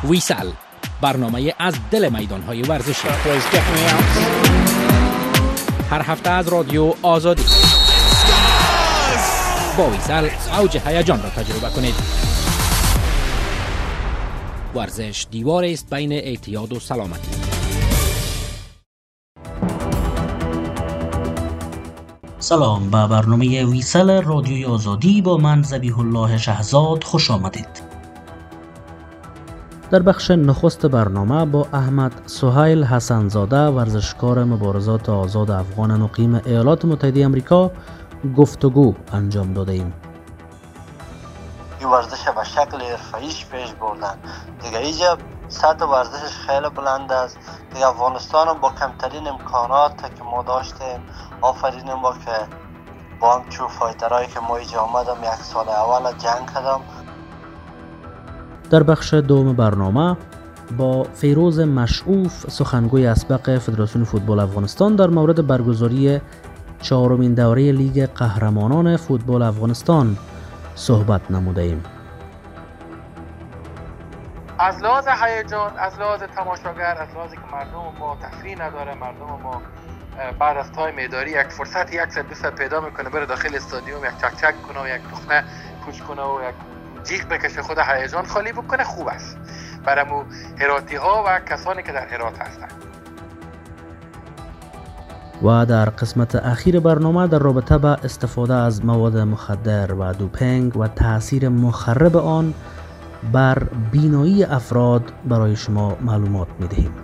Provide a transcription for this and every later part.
ویسل، برنامه از دل میدان‌های ورزشی. هر هفته از رادیو آزادی. با ویسل اوج هیجان را تجربه کنید. ورزش دیواری است بین اعتیاد و سلامتی. سلام، به برنامه ویسل رادیوی آزادی با من ذبیح الله شهزاد خوش آمدید. در بخش نخست برنامه با احمد سهیل حسن‌زاده، ورزشکار مبارزات آزاد افغان مقیم ایالات متحده آمریکا، گفتگو انجام داده ایم. این ورزش به شکل حرفه‌ایش پیش بردن دیگه. اینجا سطح ورزشش خیلی بلند است دیگه. افغانستان با کمترین امکانات که ما داشتیم آفرینیم با که با همچون فایترهایی که ما اینجا آمدم یک سال اول جنگ کردم. در بخش دوم برنامه با فیروز مشعوف، سخنگوی اسبق فدراسیون فوتبال افغانستان، در مورد برگزاری چهارمین دوره لیگ قهرمانان فوتبال افغانستان صحبت نموده ایم. از لحاظ هیجان، از لحاظ تماشاگر، از لحاظی که مردم ما تفریح نداره، مردم ما بعد از تایم اداری یک فرصت یک ساعت دو ساعت پیدا میکنه بره داخل استادیوم یک چک چک کنه و یک تخمه پوچ کنه و یک جیغ بکشه، خود هیجان خالی بکنه، خوب است برای مو هراتی ها و کسانی که در هرات هستند. و در قسمت اخیر برنامه در رابطه با استفاده از مواد مخدر و دوپینگ و تأثیر مخرب آن بر بینایی افراد برای شما معلومات می‌دهیم.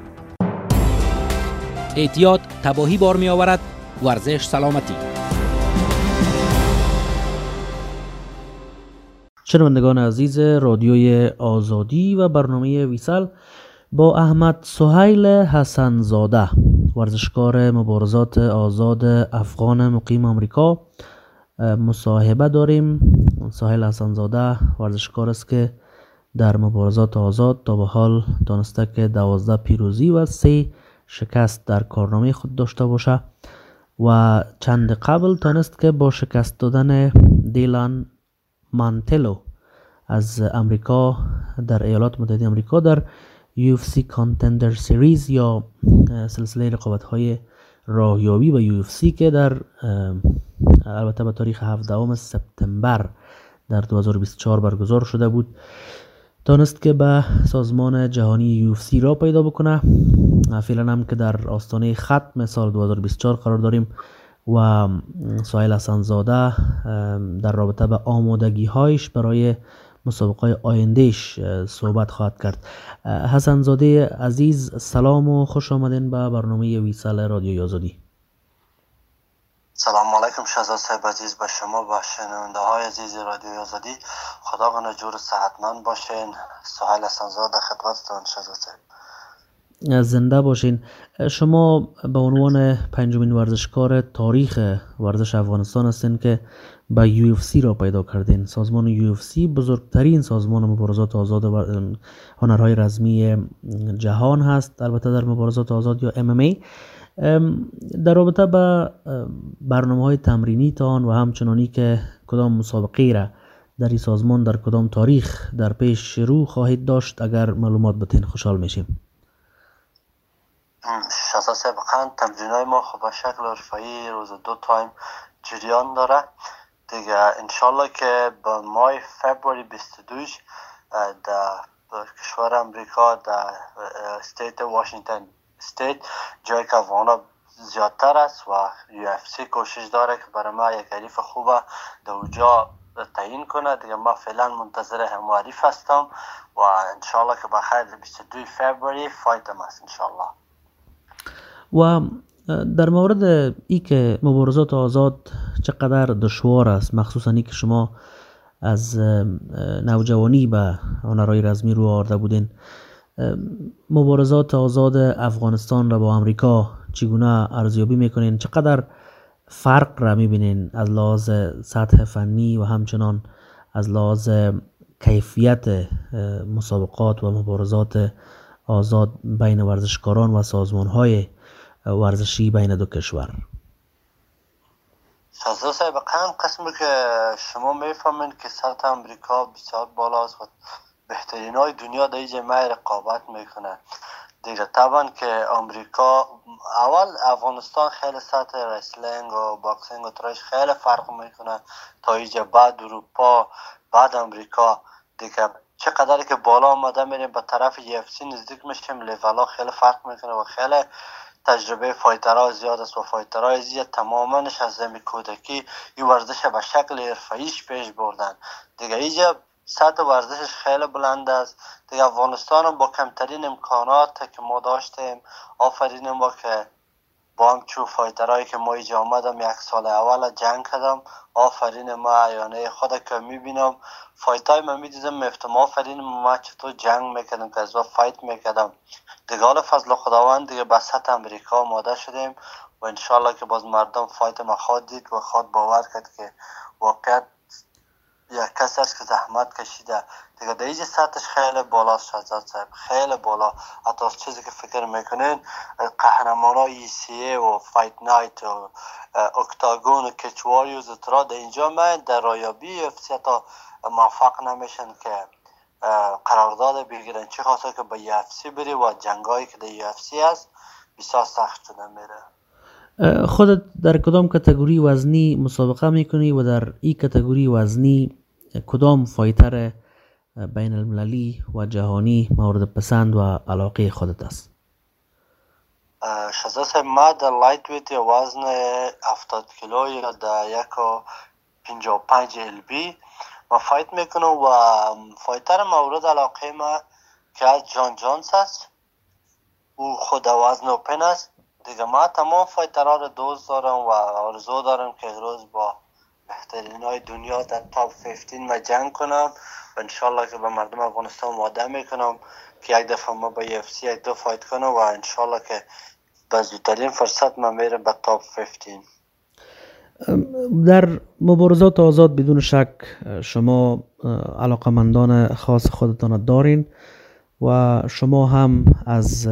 اعتیاد تباهی بار می آورد، ورزش سلامتی. شنوندگان عزیز رادیوی آزادی و برنامه ویسل، با احمد سهیل حسن‌زاده، ورزشکار مبارزات آزاد افغان مقیم آمریکا، مصاحبه داریم. سهیل حسن‌زاده ورزشکار است که در مبارزات آزاد تا به حال دانسته که 12 پیروزی و 3 شکست در کارنامه خود داشته باشه و چند قبل تانست که با شکست دادن دیلان مانتلو از امریکا در ایالات متحده آمریکا در UFC Contender Series یا سلسله رقابت‌های راهیابی به UFC که در البته به تاریخ 17 سپتامبر در 2024 برگزار شده بود، تانست که به سازمان جهانی UFC را پیدا بکنه. فعلا هم که در آستانه ختم سال 2024 قرار داریم و سهیل حسن‌زاده در رابطه به آمادگی‌هایش برای مسابقه‌های آیندهش صحبت خواهد کرد. حسن‌زاده عزیز، سلام و خوش آمدین به برنامه ویسل رادیوی آزادی. سلام علیکم شهزاد صاحب عزیز، به شما و شنونده های عزیز رادیوی آزادی. خدا کنه جور صحتمند باشین. سهیل حسن‌زاده خدمتتون شهزاد صاحب. زنده باشین. شما به عنوان پنجمین ورزشکار تاریخ ورزش افغانستان هستین که به UFC را پیدا کردین. سازمان UFC بزرگترین سازمان مبارزات آزاد و هنرهای رزمی جهان هست، البته در مبارزات آزاد یا MMA. در رابطه با برنامه‌های تمرینی تان و همچنانی که کدام مسابقه را در این سازمان در کدام تاریخ در پیش رو خواهید داشت، اگر معلومات بتین خوشحال میشیم. شهزاد صاحب، تمرین‌های ما خب به شکل حرفه‌ای روز 2 تایم جریان داره دیگه. انشالله که با ماه فبروری 22 در کشور امریکا در استیت واشنگتن استیت جایی که افغانا زیادتر است و UFC کوشش داره که برای ما یک حریف خوبه در اونجا تعیین کنه دیگه. ما فعلا منتظر هم حریف هستم و انشالله که بخیر 22 فبروری فایتم است انشالله. و در مورد ای که مبارزات آزاد چقدر دشوار است، مخصوصا ای که شما از نوجوانی به هنرهای رزمی رو آورده بودین، مبارزات آزاد افغانستان را با امریکا چگونه ارزیابی میکنین؟ چقدر فرق را میبینین از لحاظ سطح فنی و همچنان از لحاظ کیفیت مسابقات و مبارزات آزاد بین ورزشکاران و سازمانهای ورزشی بین دو کشور؟ شهزاد صاحب، قسمی که شما میفهمین که سطح امریکا بسیار بالاست و بهترین های دنیا در اینجا ما رقابت میکنه دیگه. طبعا که امریکا اول افغانستان خیلی سطح رسلینگ و باکسینگ و تراش خیلی فرق میکنه تا اینجا، بعد اروپا، بعد امریکا دیگه. چقدر که بالا آمده میریم به طرف UFC نزدیک میشیم، لیولا خیلی فرق میکنه و خیلی تجربه فایترها زیاد است و فایترها ازیه تماماش از زمین کودکی این ورزش به شکل حرفه‌ایش پیش بردن دیگه. اینجا سطح ورزشش خیلی بلند است دیگه. افغانستان با کمترین امکانات که ما داشتیم، آفرین ما که با همچون فایترهایی که ما اینجا آمدم یک سال اول جنگ کردم، آفرین ما یعنی خود که میبینم فایتای من میدیدم میفتم آفرین ما چطور جنگ میکردم که از فایت میکردم دیگه. حالا فضل خداوند دیگه به سطح امریکا آماده شدیم و انشالله که باز مردم فایت ما خواد دید و خواد باور کرد که واقعا یک کسی است که زحمت کشیده دیگه. در اینجا سطحش خیلی بالاست شهزاد صاحب، خیلی بالا. حتی از چیزی که فکر میکنین قهرمانای ECA و فایت نایت و اکتاگون و کچواریوز اترا در اینجا من در رایابی UFC حتی موفق نمیشن که قرارداد بگیرن، چه خاصه که به UFC بری و جنگایی که در UFC هست بسیار سخت شده میره. خودت در کدام کتگوری وزنی مسابقه میکنی و در این کتگوری وزنی کدام فایتر بین المللی و جهانی مورد پسند و علاقه خودت است؟ شهزاد صاحب ما در لایت ویت وزن 70 کیلو یا در 1.55 LB ما فایت میکنم و فایتر مورد علاقه ما که از جان جونز است، او خود وزن اوپن است دیگه. ما تمام فایترها رو دوست دارم و آرزو دارم که روز با بهترین های دنیا در تاپ 15 ما جنگ کنم و انشالله که به مردم افغانستان وعده میکنم که یک دفعه ما با UFC یک دو فایت کنم و انشالله که به زودترین فرصت ما میرم به تاپ 15. در مبارزات آزاد بدون شک شما علاقمندان خاص خودتان دارین و شما هم از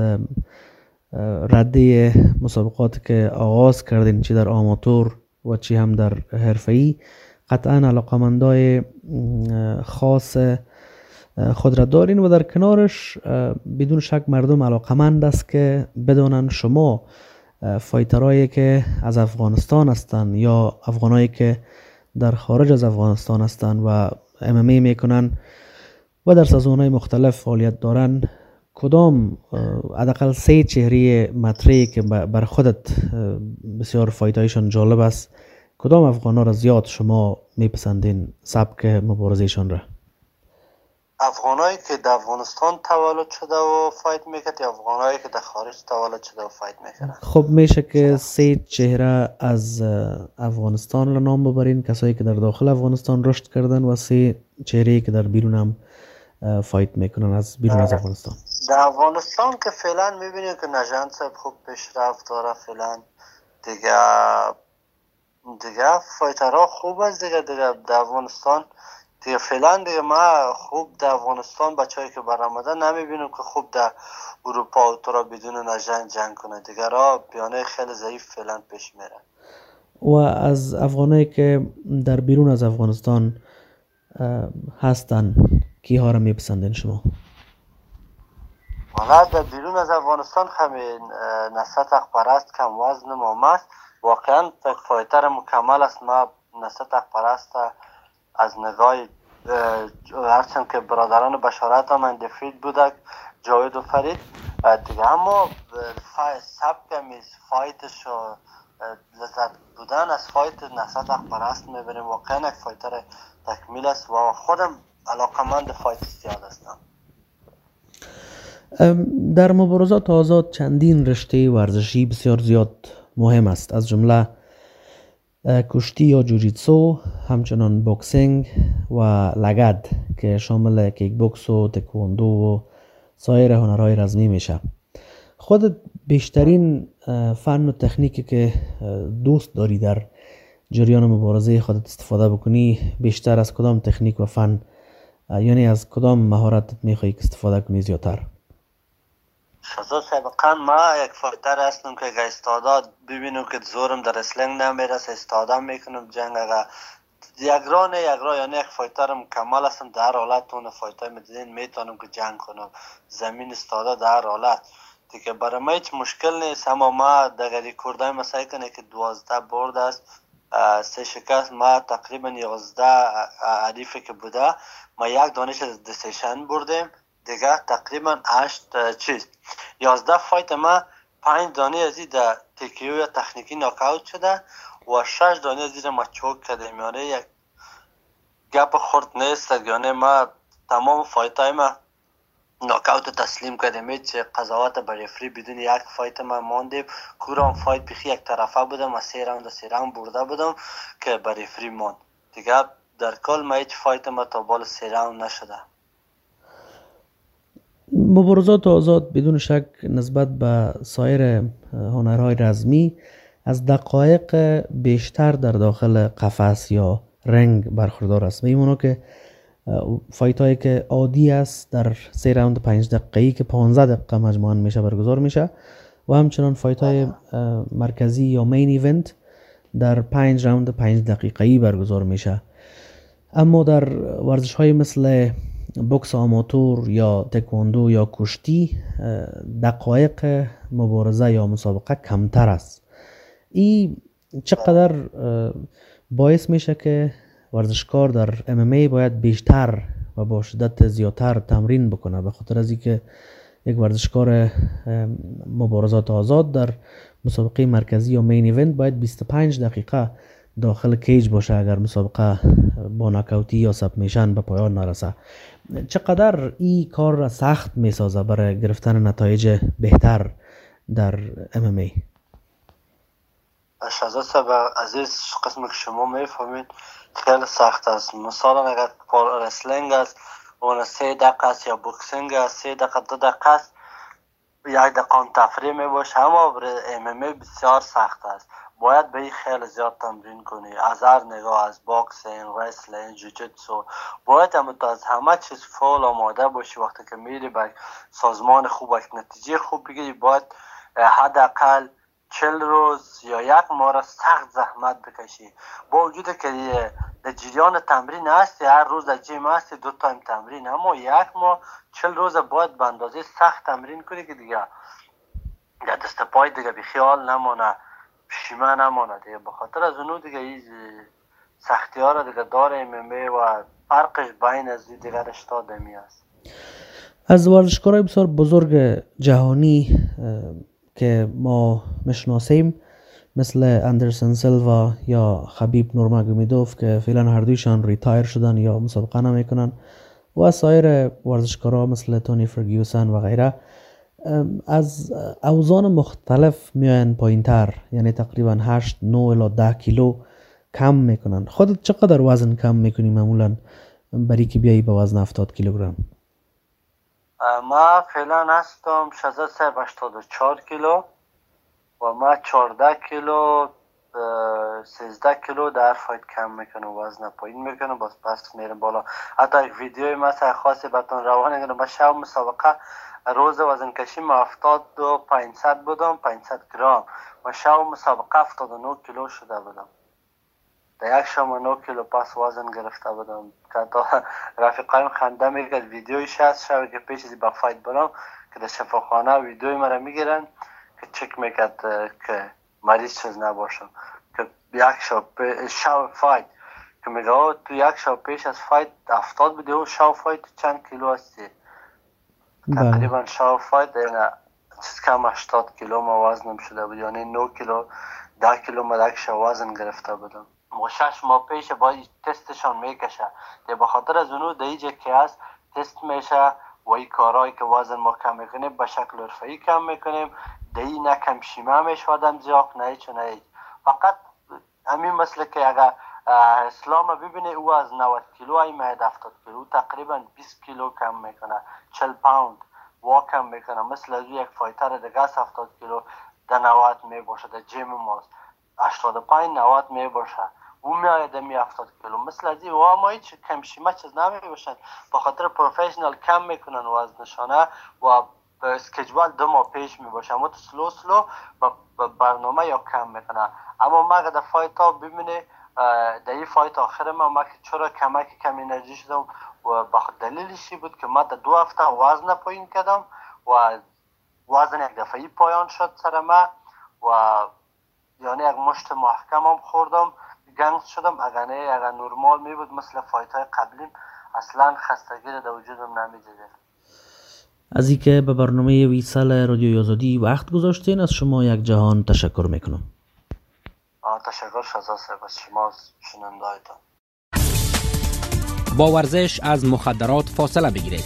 رده مسابقات که آغاز کردین چی در آماتور و چی هم در حرفه‌ای قطعا علاقمندای خاص خود را دارین و در کنارش بدون شک مردم علاقمند است که بدانن شما فایترهایی که از افغانستان هستند یا افغانایی که در خارج از افغانستان هستند و MMA میکنن و در سازمان‌های مختلف فعالیت دارن، کدام حداقل 3 چهره مطرحی که بر خودت بسیار فایتایشان جالب است، کدام افغانا را زیاد شما میپسندین سبک مبارزهشان را؟ افغانایی که در افغانستان تولد شده و فایت میکرد یا افغانایی که در خارج تولد شده و فایت میکرد؟ خب میشه که 3 چهره از افغانستان را نام ببرین، کسایی که در داخل افغانستان رشد کردن و 3 چهره‌ای که در بیرون هم فایت میکنن از بیرون از افغانستان. در افغانستان که فعلا میبینیم که نژاد صاحب خوب پیشرفت داره فعلا دیگه فایترها خوب است دیگه در افغانستان دیگه فعلا دیگه ما خوب در افغانستان بچه‌ای که برآمده نمیبینیم که خوب در اروپا و تورا بدون نژاد جنگ کنه دیگه. را بیانه خیلی ضعیف فعلا پیش میره. و از افغانایی که در بیرون از افغانستان هستن کیها را میپسندین شما؟ والا در بیرون از افغانستان همین نصرت اخپرست کم وزن مامست واقعا فایتر مکمل است. ما نصرت اخپرست از نگاه هرچند که برادران بشارت هم اندفید بودک جاوید و فرید دیگه، اما سبک فایتش و لذت بودن از فایت نصرت اخپرست میبریم. واقعا یک فایتر تکمیل است و خودم علاقمند فایت زیاد هستم. در مبارزات آزاد چندین رشته ورزشی بسیار زیاد مهم است، از جمله کشتی یا جوجیتسو، همچنان بوکسینگ و لگد که شامل کیک بوکس و تکواندو و سایر هنرهای رزمی میشه. خودت بیشترین فن و تکنیکی که دوست داری در جریان مبارزه خودت استفاده بکنی بیشتر از کدام تکنیک و فن، یعنی از کدام مهارت میخوایی که استفاده کنی زیادتر؟ شازو سابقا ما یک فایتر هستم که اگه استعداد ببینم که زورم در رسلینگ نمیرسه استعداد میکنم جنگ، اگه یک را یعنی یک فایتر مکمل هستم. در حالت اون فایتر میدین میتونم که جنگ کنم، زمین استاده در حالت دیگه برای ما هیچ مشکل نیست. اما ما در ریکوردای ما سعی کنه که 12 برد است، 3 شکست. ما تقریبا 11 حریفی که بوده ما یک دانش دسیشن بردیم، دیگه تقریبا 11 فایت ما 5 دانه از این تکیو یا تکنیکی ناکاوت شده و 6 دانه از این ما چوک کردیم. یعنی یک گپ خورد نیست، یعنی ما تمام فایت های ما ناکاوت تسلیم کردیم. هیچ قضاوت بر رفری بدون یک فایت ما ماندیم. کورام فایت بخی یک طرفه بودم و 3 راوند برده بودم که بر رفری ماند. دیگه در کل ما هیچ فایت ما تا بال 3 راوند نشده. مبارزات آزاد بدون شک نسبت به سایر هنرهای رزمی از دقایق بیشتر در داخل قفس یا رنگ برخوردار است. میمونه که فایت هایی که عادی است در 3 راوند 5 دقیقه‌ای که 15 دقیقه مجموعاً میشه برگزار میشه و همچنان فایت های مرکزی یا مین ایونت در 5 راوند 5 دقیقه‌ای برگزار میشه. اما در ورزش های مثل بوکس آماتور یا تکواندو یا کشتی دقایق مبارزه یا مسابقه کمتر است. این چقدر باعث میشه که ورزشکار در MMA باید بیشتر و با شدت زیادتر تمرین بکنه، به خاطر از اینکه یک ورزشکار مبارزات آزاد در مسابقه مرکزی یا مین ایونت باید 25 دقیقه داخل کیج باشه اگر مسابقه با ناکاوتی یا سبمیشن به پایان نرسه. چقدر این کار را سخت میسازه برای گرفتن نتایج بهتر در MMA؟ شهزاد صاحب عزیز، قسم که شما میفهمید خیلی سخت است. مثلا اگر رسلینگ است اون 3 دقیقه است یا بوکسینگ است 3 دقیقه 2 دقیقه است، 1 دقیقه تفریح می باشه. اما MMA بسیار سخت است، باید به این خیلی زیاد تمرین کنی. از هر نگاه، از باکسینگ، رسلینگ، جوجیتسو، باید از همه چیز فول آماده باشی. وقتی که میری به سازمان خوب و نتیجه خوب بگیری باید حداقل 40 روز یا 1 ماه سخت زحمت بکشی. با وجود که در جریان تمرین هستی، هر روز در جیم هستی 2 تایم تمرین، اما 1 ماه 40 روز باید به اندازه سخت تمرین کنی که دیگه در دست پای دیگه بی خیال نمانه، پشیمه نمانه دیگه. بخاطر از اونو دیگه این سختی ها را دیگه داره MMA و فرقش بین از دیگه رشته دمی است. از ورزشکارهای بسیار بزرگ جهانی که ما میشناسیم مثل اندرسن سیلوا یا خبیب نورماگومیدوف که فعلا هر دویشان ریتایر شدن یا مسابقه نمیکنن و سایر ورزشکارها مثل تونی فرگیوسن و غیره از اوزان مختلف میاین پایین تر، یعنی تقریبا 8 9 الی 10 کیلو کم میکنن. خودت چقدر وزن کم میکنی معمولا برای که بیایی به وزن 70 کیلوگرم؟ ما فعلا هستم 84 کیلو و ما 14 کیلو 13 کیلو در فایت کم میکنم، وزن پایین میکنم، باز پس میرم بالا. حتی یک ویدیوی مثلا خاصی بهتون روانه کنم. من شب مسابقه روز وزن کشی ما 500 بودم، 500 گرم. و شب مسابقه 79 کیلو شده بودم. در یک شب 9 کیلو پس وزن گرفته بودم که تا رفیقایم خنده میگه. ویدیویش هست شب که پیش از با فایت برم که در شفاخانه ویدیوی مرا میگیرن که چک میکرد که مریض چیز نباشم. که یک شب فایت که میگه تو یک شب پیش از فایت 70 بودی و شب فایت چند کیلو هستی؟ تقریبا شب فایت دیگه چیز کم 80 کیلو ما وزنم شده بود، یعنی 9 کیلو 10 کیلو ما یک شب وزن گرفته بودم. و 6 ماه پیش باید تستشان میکشه که بخاطر از اونو دیجه که هست تست میشه و این کارهایی که وزن ما کم میکنیم به شکل حرفه‌ای کم میکنیم. دی نه کم شیمه میشه آدم زیاق نه هیچ و نه هیچ. فقط همین مثل که اگر اسلام ببینه او از 90 کیلو ای مید 70 کیلو تقریبا 20 کیلو کم میکنه، 40 پوند وا کم میکنه. مثل از یک فایتر دیگه 70 کیلو در 90 میباشه، در جیم ماست 85 90 میباشه، او میاید می 70 کیلو. مثل از این و ما هیچ کم شیمه چیز نمیباشن، به خاطر پروفشنال کم میکنن وزنشانه و اسکیجول 2 ماه پیش میباشه، اما تو سلو با برنامه یا کم میکنه. اما ما اگر در فایت ها ببینه در این فایت آخر ما که چرا کم انرژی شدم و به دلیلش بود که ما در 2 هفته وزن پایین کردم و وزن یک دفعی پایان شد سر ما و یعنی یک مشت محکم هم خوردم، گنگ شدم. اگر نورمال می بود مثل فایت های قبلیم اصلا خستگی در وجودم نمیدیدم. از اینکه به برنامه ویسال رادیوی آزادی وقت گذاشتین از شما یک جهان تشکر میکنم. تشکر شزا صاحب از شما شنونده‌هایتان. با ورزش از مخدرات فاصله بگیرید.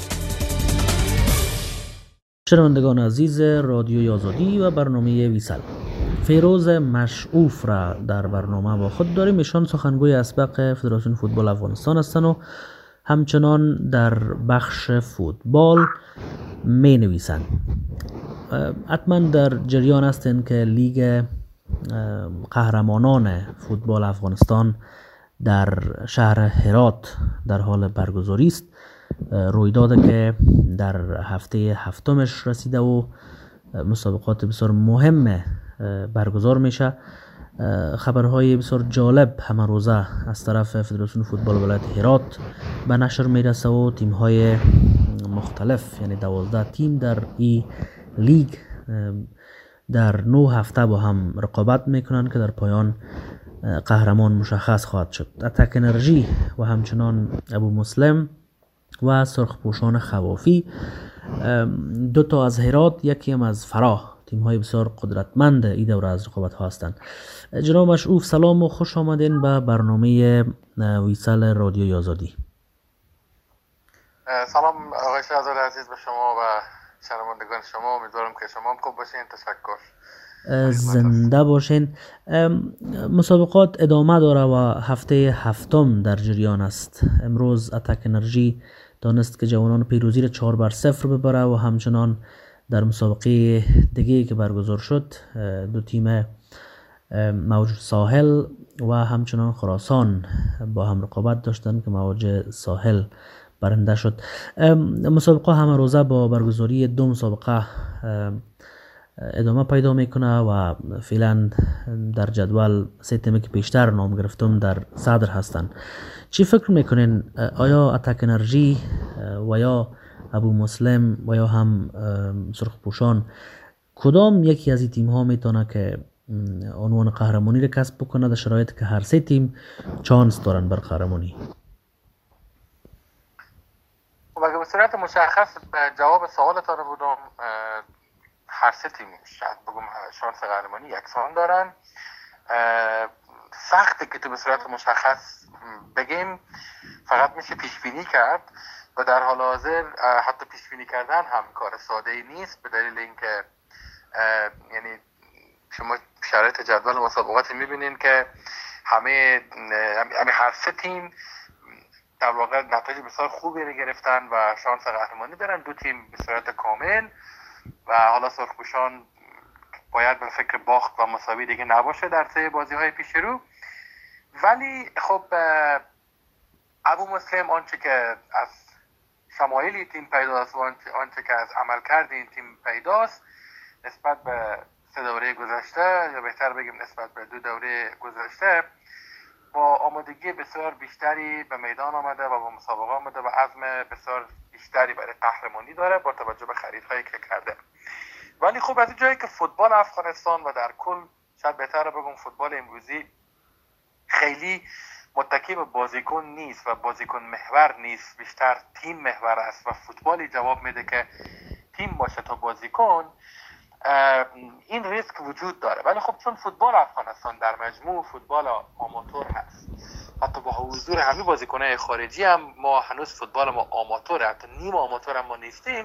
شنوندگان عزیز رادیوی آزادی و برنامه ویسال، فیروز مشعوف را در برنامه با خود داریم. ایشان سخنگوی اسبق فدراسیون فوتبال افغانستان هستند و همچنان در بخش فوتبال می نویسند. حتما در جریان هستند که لیگ قهرمانان فوتبال افغانستان در شهر هرات در حال برگزاری است. رویدادی که در هفته هفتمش رسیده و مسابقات بسیار مهم برگزار میشه. خبرهای بسیار جالب همه روزه از طرف فدراسیون فوتبال ولایت هرات به نشر میرسه و تیم‌های مختلف یعنی 12 تیم در این لیگ در 9 هفته با هم رقابت میکنن که در پایان قهرمان مشخص خواهد شد. اتک انرژی و همچنان ابو مسلم و سرخپوشان خوافی، 2 تا از هرات، یکی هم از فراه، تیم‌های بسیار قدرتمند این دوره از رقابت ها هستند. جناب مشعوف سلام و خوش آمدین به برنامه ویسال رادیوی آزادی. سلام آقای شهزاده عزیز به شما و شنوندگان شما. امیدوارم که شما هم خوب باشین. تشکر. زنده باشین. مسابقات ادامه داره و هفته هفتم در جریان است. امروز اتک انرژی دانست که جوانان پیروزی را 4-0 ببره و همچنان در مسابقه دیگه که برگزار شد 2 تیم موج ساحل و همچنان خراسان با هم رقابت داشتن که موج ساحل برنده شد. مسابقه همه روزه با برگزاری 2 مسابقه ادامه پیدا میکنه و فعلا در جدول 3 تیمی که بیشتر نام گرفتم در صدر هستن. چی فکر میکنین؟ آیا اتک انرژی و یا ابو مسلم و یا هم سرخپوشان کدام یکی از این تیم ها میتونه که عنوان قهرمانی را کسب بکنه در شرایطی که هر 3 تیم چانس دارن بر قهرمانی؟ خب اگه به صورت مشخص جواب سوالتان بودم، هر 3 تیم شاید بگم شانس قهرمانی یکسان دارن. سخته که تو به صورت مشخص بگیم، فقط میشه پیش بینی کرد و در حال حاضر حتی پیش بینی کردن هم کار ساده ای نیست، به دلیل اینکه یعنی شما شرایط جدول مسابقات میبینین که همه هر 3 تیم در واقع نتایج بسیار خوبی رو گرفتن و شانس قهرمانی دارن. 2 تیم به صورت کامل و حالا سرخپوشان باید به فکر باخت و مساوی دیگه نباشه در 3 بازی‌های پیش رو. ولی خب ابو مسلم آنچه که از شمایل تیم پیداست و آنچه که از عملکرد این تیم پیداست نسبت به 3 دوره گذشته یا بهتر بگیم نسبت به 2 دوره گذشته با آمادگی بسیار بیشتری به میدان آمده و با مسابقه آمده و عزم بسیار بیشتری برای قهرمانی داره با توجه به خریدهایی که کرده. ولی خب از جایی که فوتبال افغانستان و در کل شاید بهتره بگم فوتبال امروزی خیلی متکی به بازیکن نیست و بازیکن محور نیست، بیشتر تیم محور است و فوتبالی جواب میده که تیم باشه تا بازیکن، این ریسک وجود داره. ولی خب چون فوتبال افغانستان در مجموع فوتبال آماتور هست، حتی با حضور همه بازیکن‌های خارجی هم ما هنوز فوتبال ما آماتوره، حتی نیم آماتور هم ما نیستیم،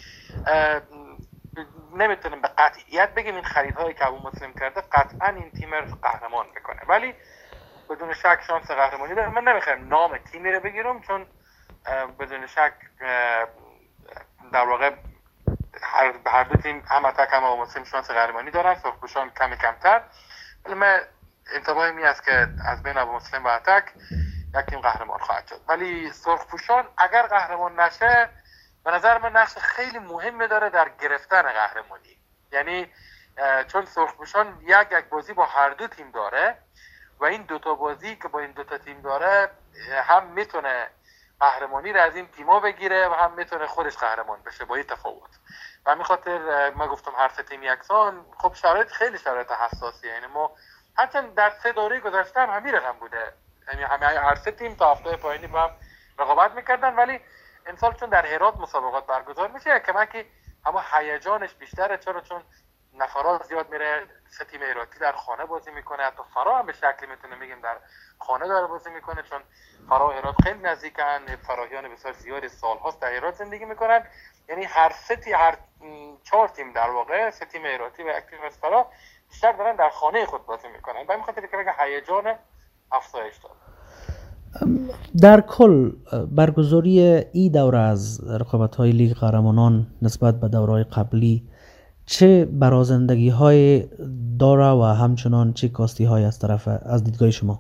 نمیتونیم به قطعیت بگیم این خریدهایی که ابو مسلم کرده قطعا این تیم رو قهرمان میکنه. ولی بدون شک شانس قهرمانی داره. من نمیخوام نام تیمی رو بگیرم چون بدون شک در واقع هر 2 تیم هم اتک هم ابو مسلم شانس قهرمانی دارن، سرخپوشان کمی کمتر. ولی من انتباهی می است که از بین ابو مسلم و اتک یک تیم قهرمان خواهد شد. ولی سرخپوشان اگر قهرمان نشه به نظر من نقش خیلی مهمی داره در گرفتن قهرمانی. یعنی چون سرخپوشان یک بازی با هر 2 تیم داره و این دوتا بازی که با این دوتا تیم داره هم میتونه قهرمانی را از این تیما بگیره و هم میتونه خودش قهرمان بشه با این تفاوت. و همین خاطر ما گفتم هر سه تیم یکسان. خب شرایط خیلی شرایط حساسیه، یعنی ما هرچند در 3 دوره گذشته هم همین رقم بوده، یعنی هر سه تیم تا هفته پایانی با هم رقابت میکردن، ولی امسال چون در هرات مسابقات برگزار میشه کمکی اما هیجانش بیشتره. چرا؟ چون نفرات زیاد میره، سه تیم هراتی در خانه بازی میکنه، حتی فرا هم به شکلی میتونه بگیم در خانه داره بازی میکنه، چون فرا و هرات خیلی نزدیکن، فراهیان بسیار زیاد سالهاست در هرات زندگی میکنن. یعنی هر 4 تیم در واقع، 3 تیم هراتی و 1 تیم از فرا بیشتر دارن در خانه خود بازی میکنن و همین خاطر که هیجان افزایش داره. در کل برگزاری این دوره از رقابت‌های لیگ قهرمانان نسبت به دوره‌های قبلی چه برازندگی‌های داره و همچنان چه کاستی‌های از دیدگاه شما؟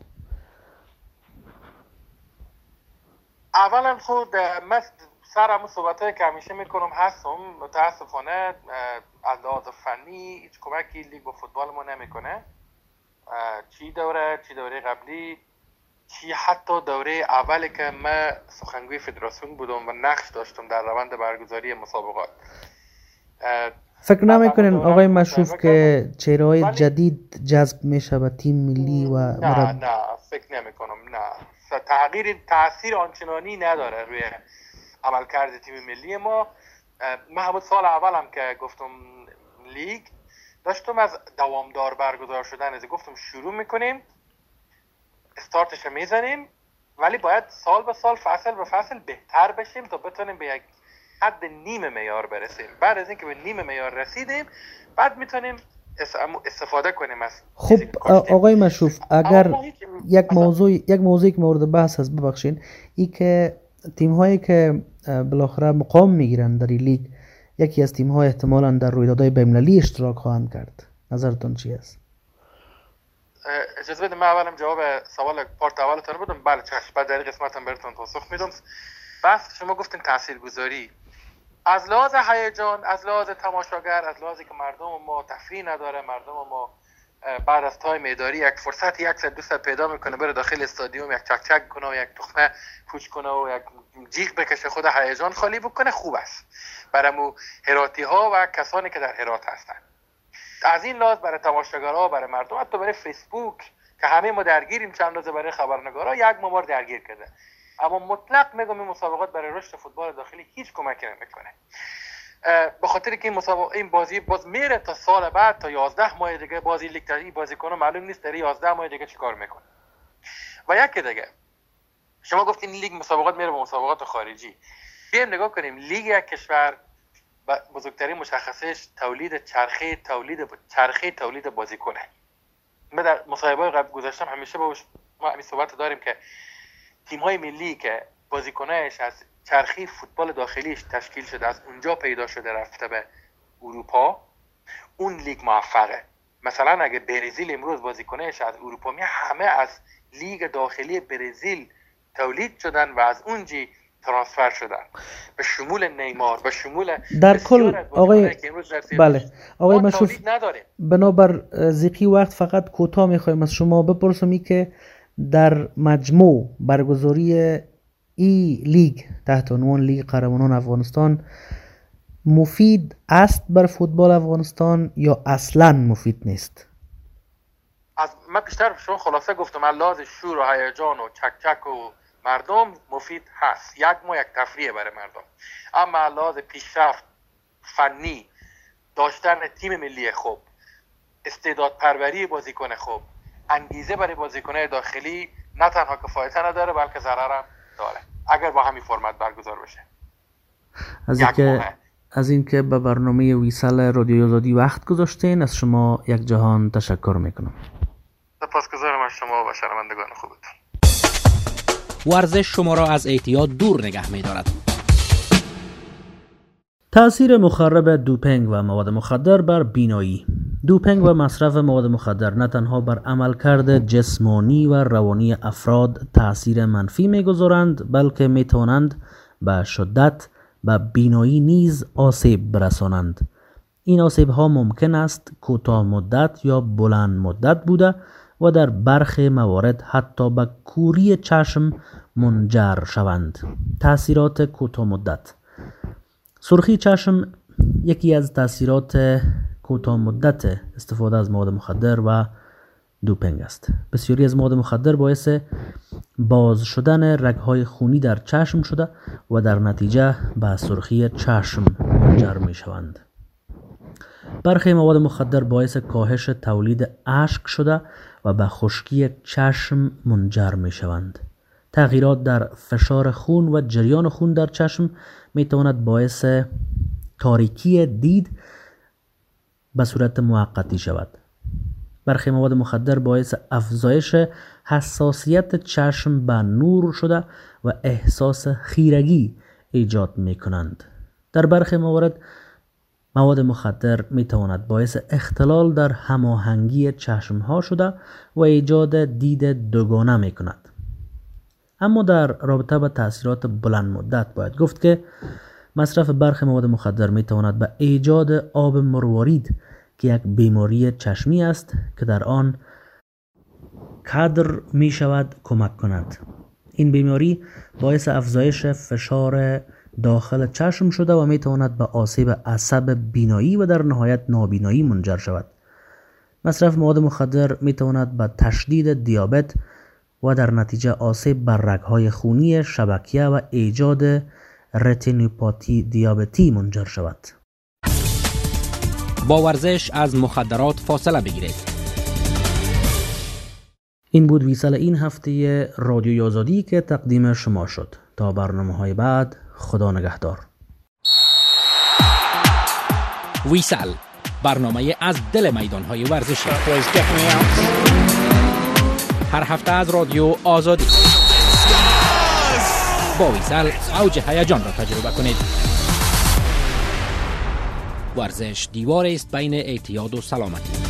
اولا خود من سر همون صحبت‌هایی که همیشه میکنم هستم، متاسفانه از لحاظ فنی هیچ کمکی لیگ و فوتبال ما نمیکنه. چی دوره قبلی، چی حتی دوره اولی که من سخنگوی فدراسیون بودم و نقش داشتم در روند برگزاری مسابقات. فکر نمیکنین آقای مشروف که چهره‌های جدید جذب میشه به تیم ملی و نه فکر نمیکنم. نه، تأثیر آنچنانی نداره روی عملکرد تیم ملی ما. من همون سال اولم که گفتم لیگ داشتم از دوامدار برگزار شدن گفتم شروع میکنیم، استارتش میزنیم، ولی باید سال به سال، فصل به فصل بهتر بشیم تا بتونیم به یک حد نیم معیار برسیم. بعد از اینکه به نیم معیار رسیدیم بعد میتونیم استفاده کنیم از. خب آقای مشروف، اگر یک موضوعی که مورد بحث هست، ببخشین، این که تیم هایی که بالاخره مقام میگیرن در این لیگ، یکی از تیم ها احتمالاً در رویدادهای بین‌المللی اشتراک خواهند کرد. نظرتون چی است؟ اجازه بده من اولم جواب سوال پارت اولتون بدم. بله چشم، بعد در قسمتم براتون پاسخ میدم. بس شما گفتین تاثیرگذاری از لحاظ هیجان، از لحاظ تماشاگر، از لحاظی که مردم ما تفریح نداره، مردم ما بعد از تایم اداری یک فرصت 100-200 پیدا میکنه بره داخل استادیوم، یک چک چک کنه و یک تخمه پوچ کنه و یک جیغ بکشه، خود هیجان خالی بکنه، خوب است برای هراتی ها و کسانی که در هرات هستن. از این لحاظ برای تماشاگرها، برای مردم، حتی برای فیسبوک که همه ما درگیریم، چند روزه برای خبرنگارا یک ممار درگیر کرده. اما مطلق میگم این مسابقات برای رشد فوتبال داخلی هیچ کمکی نمیکنه، به خاطر که این بازی باز میره تا سال بعد، تا 11 ماه دیگه بازی لیگ تایی بازیکن‌ها معلوم نیست در 11 ماه دیگه چیکار میکنه. و یک دیگه شما گفتین لیگ مسابقات میره به مسابقات خارجی. بیایم نگاه کنیم لیگ یک کشور بزرگترین مشخصش تولید بازیکنه. ما در مصاحبه‌های قبل گذاشتم همیشه ما همین صحبت داریم که تیم‌های ملی که بازیکنایش از چرخه فوتبال داخلیش تشکیل شده، از اونجا پیدا شده رفته به اروپا، اون لیگ موفقه. مثلا اگه برزیل امروز بازیکنایش از اروپا میاد، همه از لیگ داخلی برزیل تولید شدن و از اونجی ترانسفر شدن، به شمول نیمار، به شمول در کل آقای مشروف، بنابر ضیقی وقت فقط کوتاه میخوایم از شما بپرسم که در مجموع برگزاری ای لیگ تحت عنوان لیگ قهرمانان افغانستان مفید است بر فوتبال افغانستان یا اصلاً مفید نیست؟ من بیشتر شما خلاصه گفتم، از لحاظ شور و هیجان و چک چک و مردم مفید هست، یک تفریح برای مردم. اما از لحاظ پیشرفت فنی، داشتن تیم ملی خوب، استعداد پروری بازیکن خوب، انگیزه برای بازیکن‌های داخلی، نه تنها که فایده نداره بلکه ضرر هم داره اگر با همین فرمت برگزار بشه. از اینکه به برنامه ویسال رادیوی آزادی وقت گذاشتین، از شما یک جهان تشکر میکنم. سپاسگزارم از شما و شنوندگان خوبتون. ورزش شما را از اعتیاد دور نگه می‌دارد. تأثیر مخرب دوپینگ و مواد مخدر بر بینایی. دوپینگ و مصرف مواد مخدر نه تنها بر عملکرد جسمانی و روانی افراد تأثیر منفی می‌گذارند، بلکه می‌توانند به شدت به بینایی نیز آسیب برسانند. این آسیب‌ها ممکن است کوتاه مدت یا بلند مدت بوده و در برخی موارد حتی به کوری چشم منجر شوند. تأثیرات کوتاه مدت: سرخی چشم یکی از تأثیرات کوتاه مدت استفاده از مواد مخدر و دوپینگ است. بسیاری از مواد مخدر باعث باز شدن رگ‌های خونی در چشم شده و در نتیجه به سرخی چشم منجر می شوند. برخی مواد مخدر باعث کاهش تولید اشک شده و به خشکی چشم منجر می شوند. تغییرات در فشار خون و جریان خون در چشم می تواند باعث تاریکی دید به صورت موقتی شود. برخی مواد مخدر باعث افزایش حساسیت چشم به نور شده و احساس خیرگی ایجاد می کنند. در برخی موارد مواد مخدر می تواند باعث اختلال در هماهنگی چشم ها شده و ایجاد دید دوگانه می کند. اما در رابطه با تأثیرات بلند مدت باید گفت که مصرف برخی مواد مخدر می تواند به ایجاد آب مروارید که یک بیماری چشمی است که در آن کدر می شود کمک کند. این بیماری باعث افزایش فشار داخل چشم شده و می تواند به آسیب عصب بینایی و در نهایت نابینایی منجر شود. مصرف مواد مخدر می تواند به تشدید دیابت و در نتیجه آسیب بر رگ‌های خونی شبکیه و ایجاد رتینوپاتی دیابتی منجر شود. با ورزش از مخدرات فاصله بگیرید. این بود ویسال این هفته رادیوی آزادی که تقدیم شما شد. تا برنامه‌های بعد، خدا نگهدار. ویسال، برنامه از دل میدان‌های ورزشی. هر هفته از رادیو آزادی. با ویسال اوج هیجان را تجربه کنید. ورزش دیواری است بین اعتیاد و سلامتی.